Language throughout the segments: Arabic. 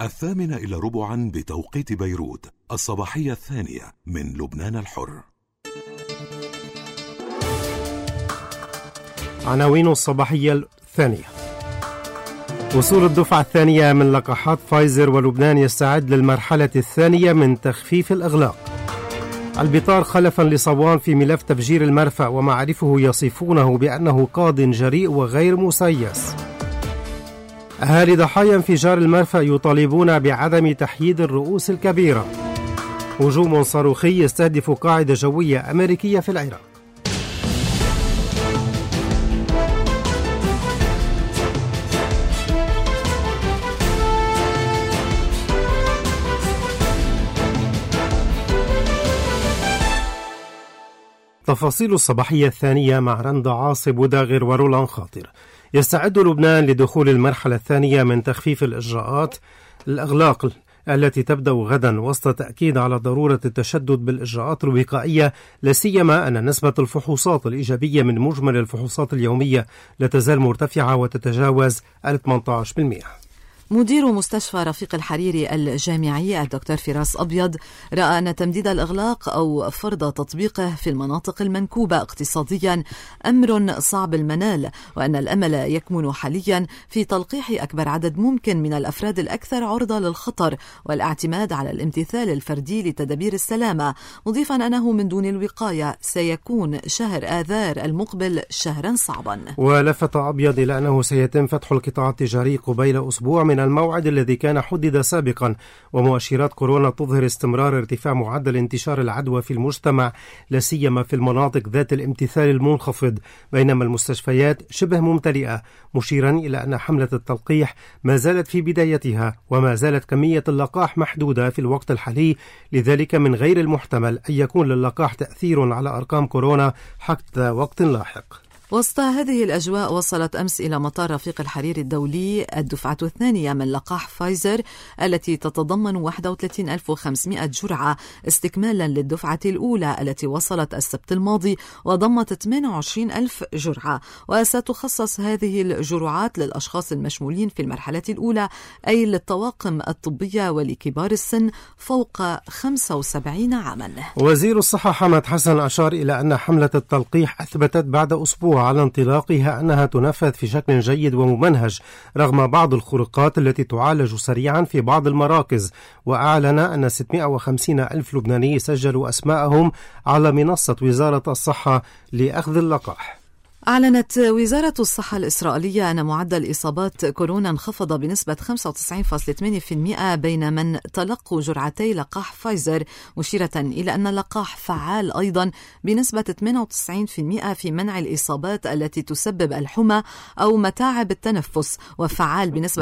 8:45 بتوقيت بيروت، الصباحية الثانية من لبنان الحر. عناوين الصباحية الثانية: وصول الدفعة الثانية من لقاحات فايزر، ولبنان يستعد للمرحلة الثانية من تخفيف الإغلاق. البطار خلفا لصوان في ملف تفجير المرفأ، ومعارفه يصفونه بأنه قاض جريء وغير مسيس. أهالي ضحايا انفجار المرفأ يطالبون بعدم تحييد الرؤوس الكبيرة. هجوم صاروخي يستهدف قاعدة جوية أمريكية في العراق. تفاصيل الصباحية الثانية مع رندا عاصب وداغر ورولان خاطر. يستعد لبنان لدخول المرحلة الثانية من تخفيف الإغلاق التي تبدأ غدا، وسط تأكيد على ضرورة التشدد بالإجراءات الوقائية، لا سيما أن نسبة الفحوصات الإيجابية من مجمل الفحوصات اليومية لا تزال مرتفعة وتتجاوز 18%. مدير مستشفى رفيق الحريري الجامعي الدكتور فراس أبيض رأى أن تمديد الإغلاق أو فرض تطبيقه في المناطق المنكوبة اقتصاديا أمر صعب المنال، وأن الأمل يكمن حاليا في تلقيح أكبر عدد ممكن من الأفراد الأكثر عرضة للخطر والاعتماد على الامتثال الفردي لتدابير السلامة، مضيفا أنه من دون الوقاية سيكون شهر آذار المقبل شهرا صعبا. ولفت أبيض إلى أنه سيتم فتح القطاع التجاري قبيل أسبوع من الموعد الذي كان حدد سابقا، ومؤشرات كورونا تظهر استمرار ارتفاع معدل انتشار العدوى في المجتمع، لا سيما في المناطق ذات الامتثال المنخفض، بينما المستشفيات شبه ممتلئة، مشيرا إلى أن حملة التلقيح ما زالت في بدايتها، وما زالت كمية اللقاح محدودة في الوقت الحالي، لذلك من غير المحتمل أن يكون للقاح تأثير على أرقام كورونا حتى وقت لاحق. وسط هذه الأجواء، وصلت أمس إلى مطار رفيق الحريري الدولي الدفعة الثانية من لقاح فايزر التي تتضمن 31,500 جرعة، استكمالا للدفعة الأولى التي وصلت السبت الماضي وضمت 28,000 جرعة. وستخصص هذه الجرعات للأشخاص المشمولين في المرحلة الأولى، أي للطواقم الطبية ولكبار السن فوق 75 عاما. وزير الصحة حمد حسن أشار إلى أن حملة التلقيح أثبتت بعد أسبوع على انطلاقها أنها تنفذ في شكل جيد وممنهج رغم بعض الخروقات التي تعالج سريعا في بعض المراكز، وأعلن أن 650 ألف لبناني سجلوا أسماءهم على منصة وزارة الصحة لأخذ اللقاح. أعلنت وزارة الصحة الإسرائيلية أن معدل إصابات كورونا انخفض بنسبة 95.8% بين من تلقوا جرعتي لقاح فايزر، مشيرة إلى أن اللقاح فعال أيضا بنسبة 98% في منع الإصابات التي تسبب الحمى أو متاعب التنفس، وفعال بنسبة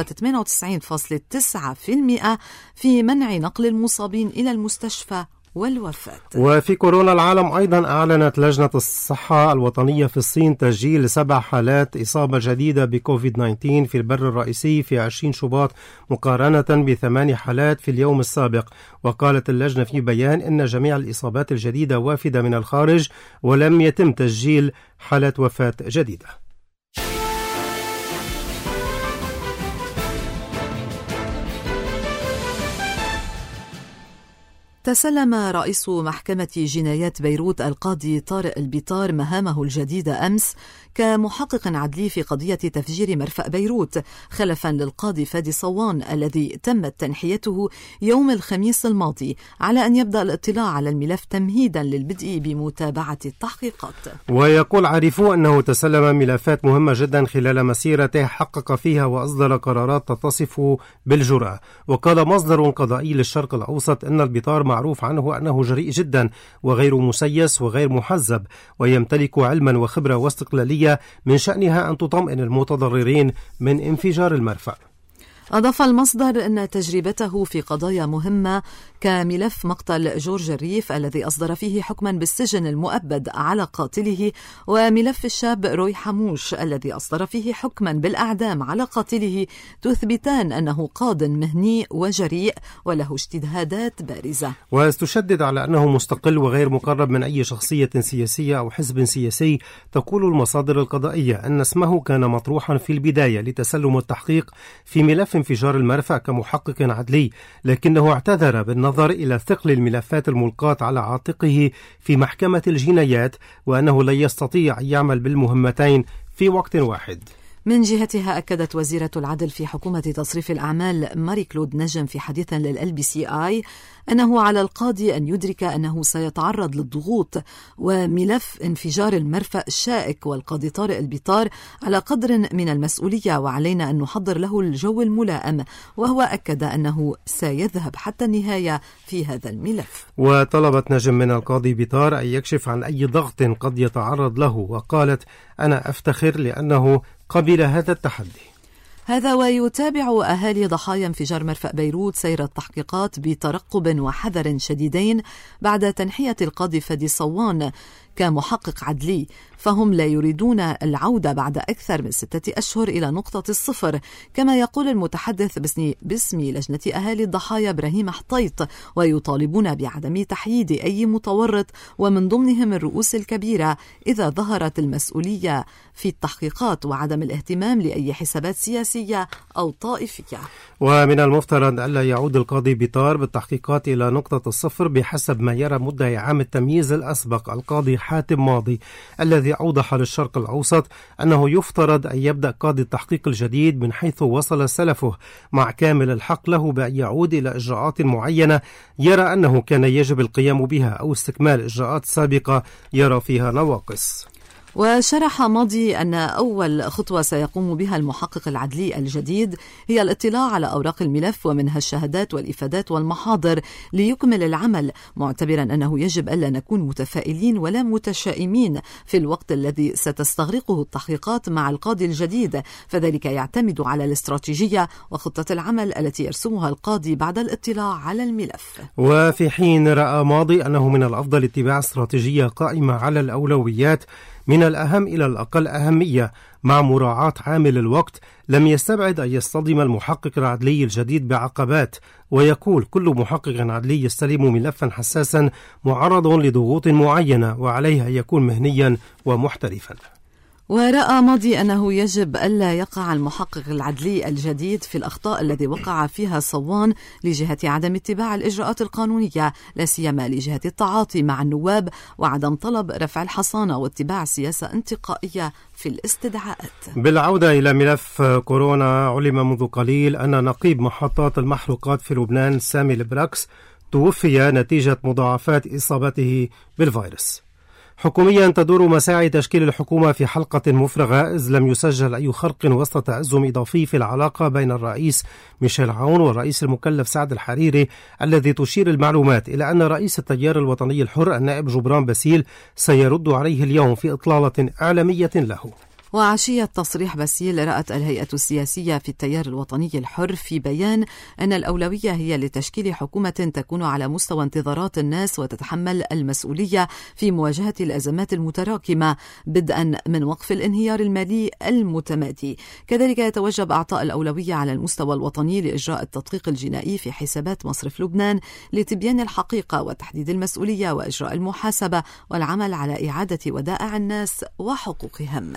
98.9% في منع نقل المصابين إلى المستشفى والوفاة. وفي كورونا العالم أيضا أعلنت لجنة الصحة الوطنية في الصين تسجيل 7 حالات إصابة جديدة بكوفيد-19 في البر الرئيسي في 20 شباط مقارنة ب8 حالات في اليوم السابق. وقالت اللجنة في بيان إن جميع الإصابات الجديدة وافدة من الخارج، ولم يتم تسجيل حالة وفاة جديدة. تسلم رئيس محكمة جنايات بيروت القاضي طارق البطار مهامه الجديدة أمس كمحقق عدلي في قضية تفجير مرفأ بيروت، خلفا للقاضي فادي صوان الذي تمت تنحيته يوم الخميس الماضي، على أن يبدأ الاطلاع على الملف تمهيدا للبدء بمتابعة التحقيقات. ويقول عارفو أنه تسلم ملفات مهمة جدا خلال مسيرته حقق فيها وأصدر قرارات تتصف بالجرأة. وقال مصدر قضائي للشرق الأوسط أن البطار معروف عنه أنه جريء جدا وغير مسيس وغير محزب، ويمتلك علما وخبرة واستقلالية من شأنها أن تطمئن المتضررين من انفجار المرفأ. أضاف المصدر أن تجربته في قضايا مهمة كملف مقتل جورج الريف الذي أصدر فيه حكما بالسجن المؤبد على قاتله، وملف الشاب روي حموش الذي أصدر فيه حكما بالأعدام على قاتله، تثبتان أنه قاض مهني وجريء وله اجتهادات بارزة. وتشدد على أنه مستقل وغير مقرب من أي شخصية سياسية أو حزب سياسي. تقول المصادر القضائية أن اسمه كان مطروحا في البداية لتسلم التحقيق في ملف ملف انفجار المرفأ كمحقق عدلي، لكنه اعتذر بالنظر إلى ثقل الملفات الملقاة على عاتقه في محكمة الجنايات، وأنه لا يستطيع أن يعمل بالمهمتين في وقت واحد. من جهتها أكدت وزيرة العدل في حكومة تصريف الأعمال ماري كلود نجم في حديث للLBCI أنه على القاضي أن يدرك أنه سيتعرض للضغوط وملف انفجار المرفأ شائك، والقاضي طارق البيطار على قدر من المسؤولية، وعلينا أن نحضر له الجو الملائم، وهو أكد أنه سيذهب حتى النهاية في هذا الملف. وطلبت نجم من القاضي بيطار أن يكشف عن أي ضغط قد يتعرض له، وقالت: أنا أفتخر لأنه قبل هذا التحدي. هذا ويتابع أهالي ضحايا انفجار مرفأ بيروت سير التحقيقات بترقب وحذر شديدين بعد تنحية القاضي فادي صوان كمحقق عدلي، فهم لا يريدون العودة بعد أكثر من 6 أشهر إلى نقطة الصفر، كما يقول المتحدث باسم لجنة أهالي الضحايا إبراهيم حطيط، ويطالبون بعدم تحييد أي متورط ومن ضمنهم الرؤوس الكبيرة إذا ظهرت المسؤولية في التحقيقات، وعدم الاهتمام لأي حسابات سياسية أو طائفية. ومن المفترض ألا يعود القاضي بيطار بالتحقيقات إلى نقطة الصفر بحسب ما يرى مدعي عام التمييز الأسبق القاضي حاتم ماضي، الذي أوضح للشرق الأوسط أنه يفترض أن يبدأ قاضي التحقيق الجديد من حيث وصل سلفه، مع كامل الحق له بأن يعود إلى إجراءات معينة يرى أنه كان يجب القيام بها أو استكمال إجراءات سابقة يرى فيها نواقص. وشرح ماضي أن أول خطوة سيقوم بها المحقق العدلي الجديد هي الاطلاع على أوراق الملف ومنها الشهادات والإفادات والمحاضر ليكمل العمل، معتبرا أنه يجب ألا نكون متفائلين ولا متشائمين في الوقت الذي ستستغرقه التحقيقات مع القاضي الجديد، فذلك يعتمد على الاستراتيجية وخطة العمل التي يرسمها القاضي بعد الاطلاع على الملف. وفي حين رأى ماضي أنه من الأفضل اتباع استراتيجية قائمة على الأولويات من الأهم إلى الأقل أهمية مع مراعاة عامل الوقت، لم يستبعد أن يصطدم المحقق العدلي الجديد بعقبات، ويقول: كل محقق عدلي يستلم ملفا حساسا معرض لضغوط معينة، وعليه أن يكون مهنيا ومحترفا. ورأى ماضي أنه يجب ألا يقع المحقق العدلي الجديد في الأخطاء الذي وقع فيها صوان لجهة عدم اتباع الإجراءات القانونية، لا سيما لجهة التعاطي مع النواب وعدم طلب رفع الحصانة واتباع سياسة انتقائية في الاستدعاءات. بالعودة إلى ملف كورونا، علم منذ قليل أن نقيب محطات المحروقات في لبنان سامي البراكس توفي نتيجة مضاعفات إصابته بالفيروس. حكوميا تدور مساعي تشكيل الحكومة في حلقة مفرغة، إذ لم يسجل أي خرق وسط تأزم إضافي في العلاقة بين الرئيس ميشيل عون والرئيس المكلف سعد الحريري، الذي تشير المعلومات إلى أن رئيس التيار الوطني الحر النائب جبران باسيل سيرد عليه اليوم في إطلالة إعلامية له. وعشية تصريح باسيل رأت الهيئة السياسية في التيار الوطني الحر في بيان أن الأولوية هي لتشكيل حكومة تكون على مستوى انتظارات الناس وتتحمل المسؤولية في مواجهة الأزمات المتراكمة، بدءا من وقف الانهيار المالي المتمادي. كذلك يتوجب إعطاء الأولوية على المستوى الوطني لإجراء التدقيق الجنائي في حسابات مصرف لبنان لتبيان الحقيقة وتحديد المسؤولية وإجراء المحاسبة والعمل على إعادة ودائع الناس وحقوقهم.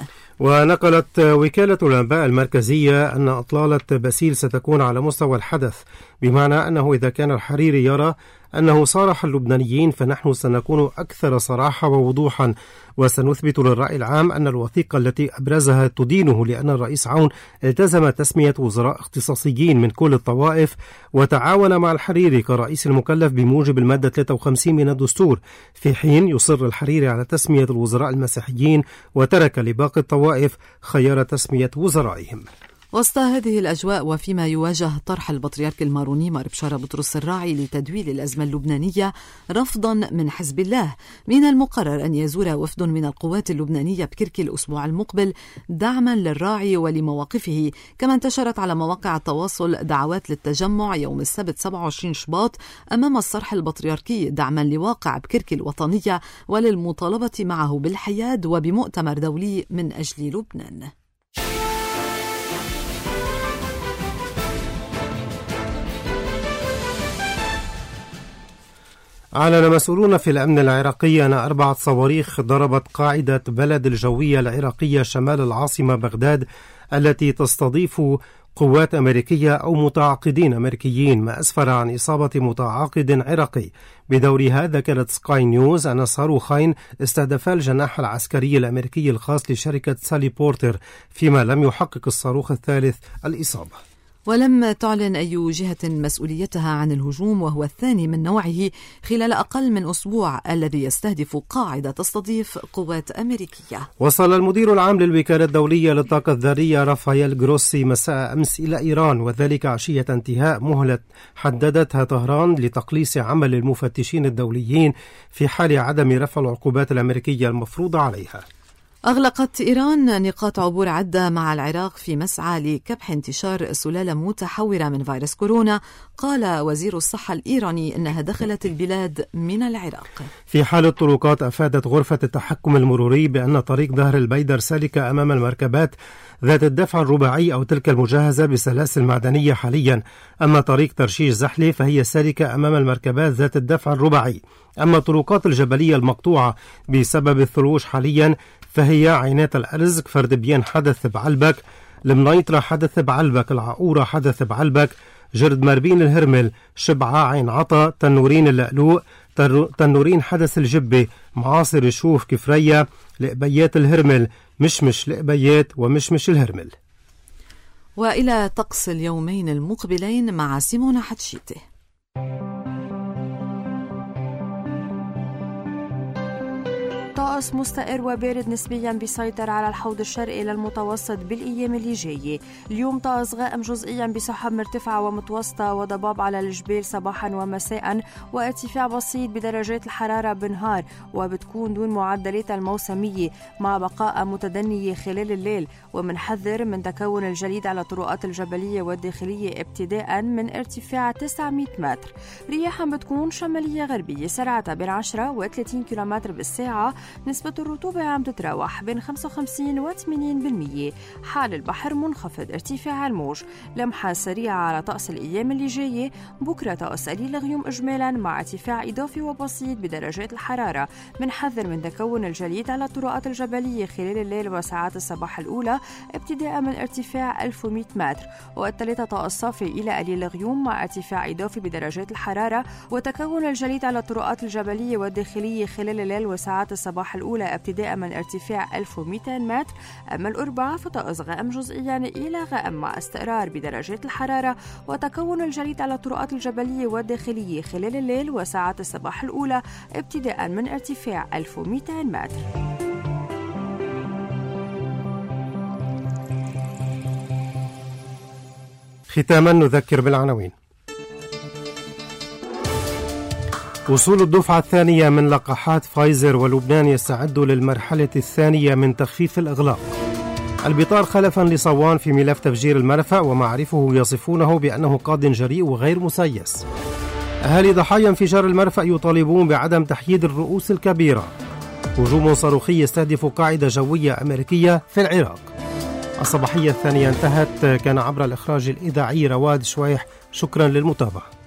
ونقلت وكالة الأنباء المركزية أن إطلالة باسيل ستكون على مستوى الحدث، بمعنى أنه إذا كان الحريري يرى أنه صارح اللبنانيين فنحن سنكون أكثر صراحة ووضوحا، وسنثبت للرأي العام أن الوثيقة التي أبرزها تدينه لأن الرئيس عون التزم تسمية وزراء اختصاصيين من كل الطوائف وتعاون مع الحريري كرئيس المكلف بموجب المادة 53 من الدستور، في حين يصر الحريري على تسمية الوزراء المسيحيين وترك لباقي الطوائف خيار تسمية وزرائهم. وسط هذه الأجواء وفيما يواجه طرح البطريرك الماروني مار بشارة بطرس الراعي لتدويل الأزمة اللبنانية رفضا من حزب الله، من المقرر أن يزور وفد من القوات اللبنانية بكركي الأسبوع المقبل دعما للراعي ولمواقفه. كما انتشرت على مواقع التواصل دعوات للتجمع يوم السبت 27 شباط أمام الصرح البطريركي دعما لواقع بكركي الوطنية وللمطالبة معه بالحياد وبمؤتمر دولي من أجل لبنان. أعلن مسؤولون في الأمن العراقي أن 4 صواريخ ضربت قاعدة بلد الجوية العراقية شمال العاصمة بغداد التي تستضيف قوات أمريكية أو متعاقدين أمريكيين، ما أسفر عن إصابة متعاقد عراقي. بدورها ذكرت سكاي نيوز أن صاروخين استهدفا الجناح العسكري الأمريكي الخاص لشركة سالي بورتر، فيما لم يحقق الصاروخ الثالث الإصابة. ولم تعلن أي جهة مسؤوليتها عن الهجوم، وهو الثاني من نوعه خلال أقل من أسبوع، الذي يستهدف قاعدة تستضيف قوات أمريكية. وصل المدير العام للوكالة الدولية للطاقة الذرية رافائيل جروسي مساء أمس إلى إيران، وذلك عشية انتهاء مهلة حددتها طهران لتقليص عمل المفتشين الدوليين في حال عدم رفع العقوبات الأمريكية المفروضة عليها. أغلقت إيران نقاط عبور عدة مع العراق في مسعى لكبح انتشار سلالة متحورة من فيروس كورونا. قال وزير الصحة الإيراني إنها دخلت البلاد من العراق. في حال الطرقات، أفادت غرفة التحكم المروري بأن طريق ظهر البيدر سالكة أمام المركبات ذات الدفع الرباعي أو تلك المجهزة بسلاسل معدنية حاليا. أما طريق ترشيش زحلة فهي سالكة أمام المركبات ذات الدفع الرباعي. أما الطرقات الجبلية المقطوعة بسبب الثلوج حاليا فهي عينات الأرزق، فردبيان حدث بعلبك، المنيطرة حدث بعلبك، العقورة حدث بعلبك، جرد مربين الهرمل، شبعة، عين عطا، تنورين اللقلوق، تنورين حدث الجبة، معاصر الشوف، كفرية، لقبيات الهرمل، مشمش لقبيات، ومشمش الهرمل. وإلى طقس اليومين المقبلين مع سيمونة حتشيته. طقس مستقر وبارد نسبيا بيسيطر على الحوض الشرقي للمتوسط بالأيام اللي جاية. اليوم طقس غائم جزئيا بسحب مرتفعة ومتوسطة وضباب على الجبال صباحا ومساء، وارتفاع بسيط بدرجات الحرارة بالنهار، وبتكون دون معدلات الموسمية مع بقاء متدنية خلال الليل. ومنحذر من تكون الجليد على الطرقات الجبلية والداخلية ابتداء من ارتفاع 900 متر. رياحا بتكون شمالية غربية سرعتها بين 10 و 30 كيلومتر بالساعة. نسبة الرطوبة عم تتراوح بين 55 و 80%. حال البحر منخفض، ارتفاع الموج. لمحة سريعة على طقس الأيام اللي جاية. بكرة طقس قليل غيوم إجمالا مع ارتفاع إضافي وبسيط بدرجات الحرارة. منحذر من تكون الجليد على الطرقات الجبلية خلال الليل وساعات الصباح الأولى ابتداء من ارتفاع 1100 متر. والثلاثة طقس صافي إلى قليل غيوم مع ارتفاع إضافي بدرجات الحرارة وتكون الجليد على الطرقات الجبلية والداخلية خلال الليل وساعات الصباح الأولى ابتداء من ارتفاع 1200 متر. أما الأربعاء فطقس غائم جزئيا إلى غائم مع استقرار بدرجات الحرارة وتكون الجليد على الطرقات الجبلية والداخلية خلال الليل وساعات الصباح الأولى ابتداء من ارتفاع 1200 متر. ختاما نذكر بالعناوين. وصول الدفعة الثانية من لقاحات فايزر، ولبنان يستعد للمرحلة الثانية من تخفيف الإغلاق. البطار خلفا لصوان في ملف تفجير المرفأ، ومعرفه يصفونه بأنه قاض جريء وغير مسيس. أهالي ضحايا انفجار المرفأ يطالبون بعدم تحييد الرؤوس الكبيرة. هجوم صاروخي يستهدف قاعدة جوية أمريكية في العراق. الصباحية الثانية انتهت. كان عبر الإخراج الإذاعي رواد شويح. شكرا للمتابعة.